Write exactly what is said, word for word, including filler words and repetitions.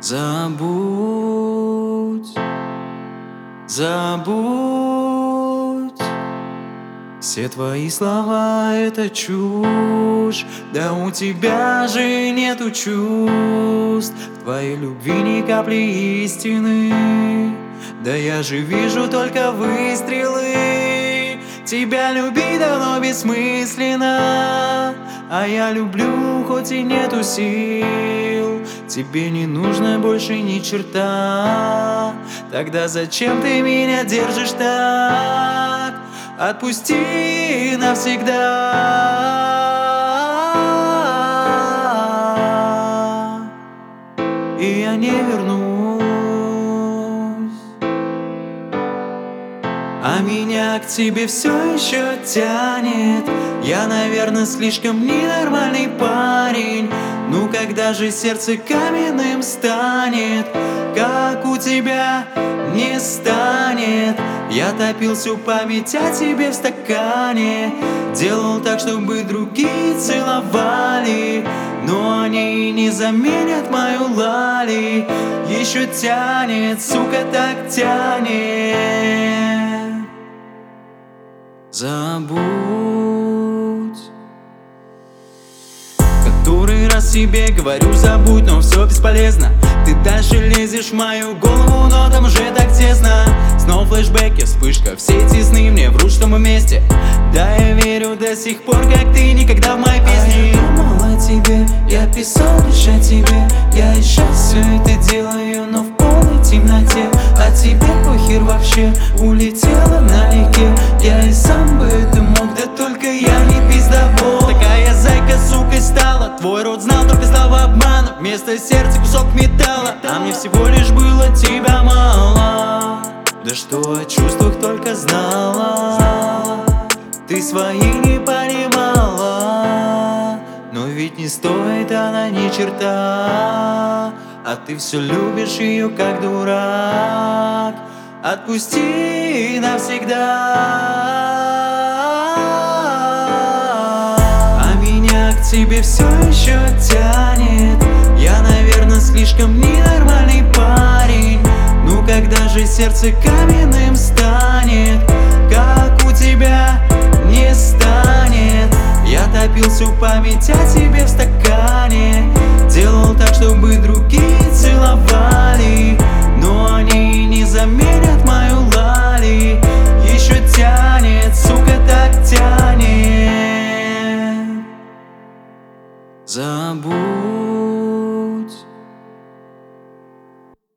Забудь, забудь. Все твои слова — это чушь. Да у тебя же нету чувств. В твоей любви ни капли истины. Да я же вижу только выстрелы. Тебя любить давно бессмысленно. А я люблю, хоть и нету сил. Тебе не нужно больше ни черта. Тогда зачем ты меня держишь так? Отпусти навсегда, и я не вернусь. А меня к тебе все еще тянет. Я, наверное, слишком ненормальный парень. Ну когда же сердце каменным станет, как у тебя не станет? Я топил всю память о тебе в стакане, делал так, чтобы другие целовали, но они не заменят мою лали. Еще тянет, сука, так тянет. Забудь. Который раз себе говорю забудь, но все бесполезно. Ты дальше лезешь в мою голову, но там уже так тесно. Снова флешбеки, вспышка, все эти сны мне врут, что мы вместе. Да, я верю до сих пор, как ты никогда в моей песне. А я думал о тебе, я писал лишь о тебе. Я и сейчас все это делаю, но в полной темноте. А тебе похер вообще, улетела налегке. Я и сам бы это мог, да только я не пиздобол. Такая зайка, сука, стала. Твой рот знал только слова обмана. Вместо сердца кусок металла. А мне всего лишь было тебя мало. Да что о чувствах только знала. Ты свои не понимала. Но ведь не стоит она ни черта. А ты все любишь ее как дурак. Отпусти навсегда. А меня к тебе все еще тянет. Я, наверное, слишком ненормальный парень. Ну когда же сердце каменным станет, как у тебя не станет? Я топил всю память о тебе в стакане, делал так, чтобы другие